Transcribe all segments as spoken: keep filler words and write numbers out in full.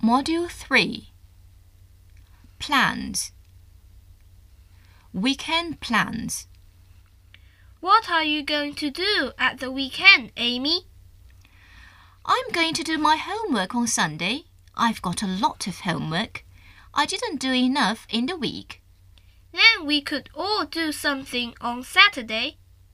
Module three. Plans. Weekend plans. What are you going to do at the weekend, Amy? I'm going to do my homework on Sunday. I've got a lot of homework. I didn't do enough in the week. Then we could all do something on Saturday.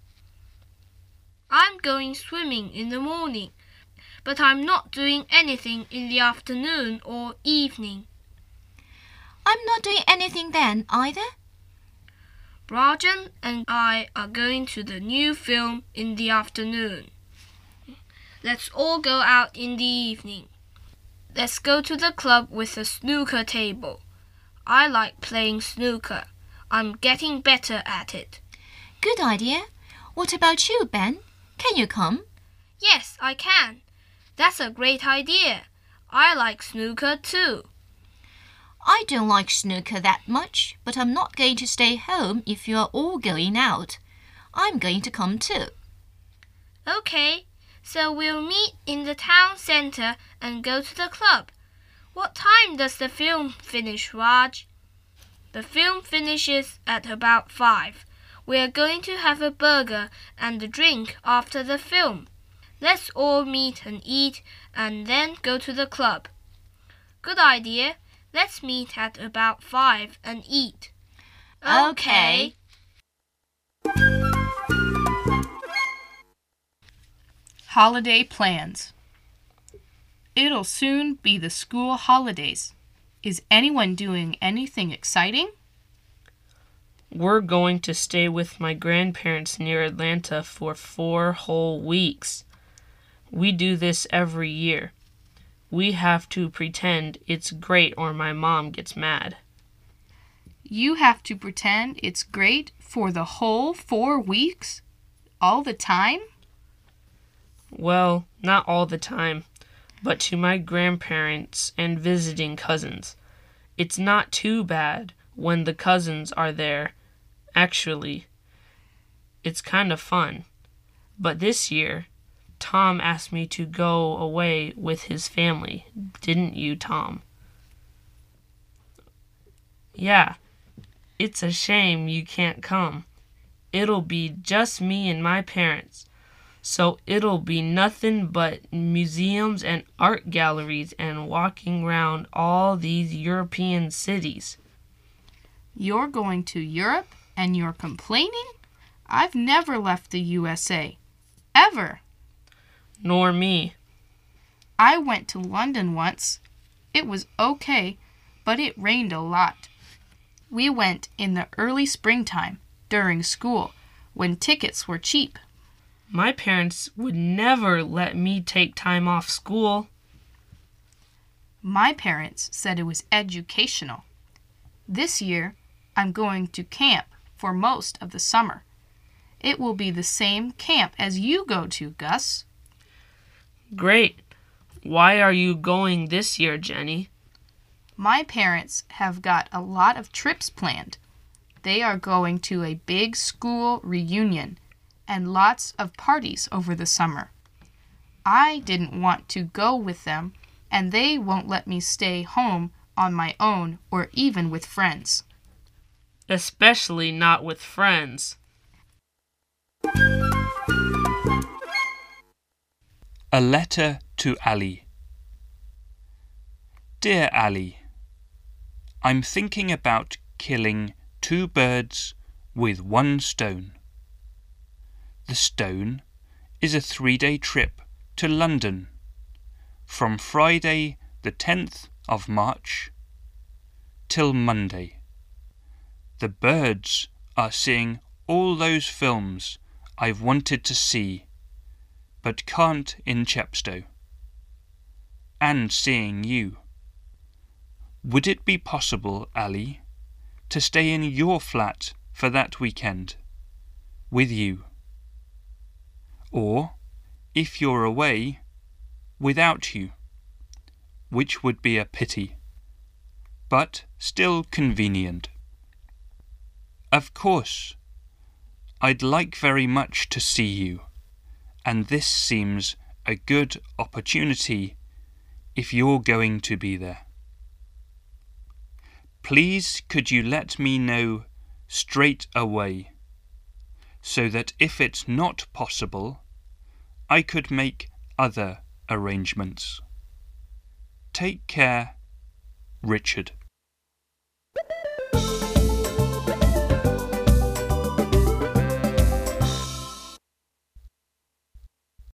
I'm going swimming in the morning, but I'm not doing anything in the afternoon or evening. I'm not doing anything then either. Rajan and I are going to the new film in the afternoon. Let's all go out in the evening. Let's go to the club with a snooker table. I like playing snooker. I'm getting better at it. Good idea. What about you, Ben? Can you come? Yes, I can. That's a great idea. I like snooker too. I don't like snooker that much, but I'm not going to stay home if you are all going out. I'm going to come too. Okay, so we'll meet in the town centre and go to the club. What time does the film finish, Raj? The film finishes at about five. We are going to have a burger and a drink after the film. Let's all meet and eat and then go to the club. Good idea. Let's meet at about five and eat. Okay. Holiday plans. It'll soon be the school holidays. Is anyone doing anything exciting? We're going to stay with my grandparents near Atlanta for four whole weeks. We do this every year. We have to pretend it's great or my mom gets mad. You have to pretend it's great for the whole four weeks? All the time? Well, not all the time, but to my grandparents and visiting cousins. It's not too bad when the cousins are there. Actually, it's kind of fun. But this year, Tom asked me to go away with his family. Didn't you, Tom? Yeah, it's a shame you can't come. It'll be just me and my parents. So it'll be nothing but museums and art galleries and walking around all these European cities. You're going to Europe and you're complaining? I've never left the U S A. Ever. Nor me. I went to London once. It was okay, but it rained a lot. We went in the early springtime, during school, when tickets were cheap. My parents would never let me take time off school. My parents said it was educational. This year, I'm going to camp for most of the summer. It will be the same camp as you go to, Gus. Great. Why are you going this year, Jenny? My parents have got a lot of trips planned. They are going to a big school reunion and lots of parties over the summer. I didn't want to go with them, and they won't let me stay home on my own or even with friends. Especially not with friends. A letter to Ali. Dear Ali, I'm thinking about killing two birds with one stone. The stone is a three-day trip to London from Friday the tenth of March till Monday. The birds are seeing all those films I've wanted to see but can't in Chepstow, and seeing you. Would it be possible, Ali, to stay in your flat for that weekend with you? Or, if you're away, without you, which would be a pity, but still convenient. Of course, I'd like very much to see you, and this seems a good opportunity if you're going to be there. Please could you let me know straight away, so that if it's not possible, I could make other arrangements. Take care, Richard.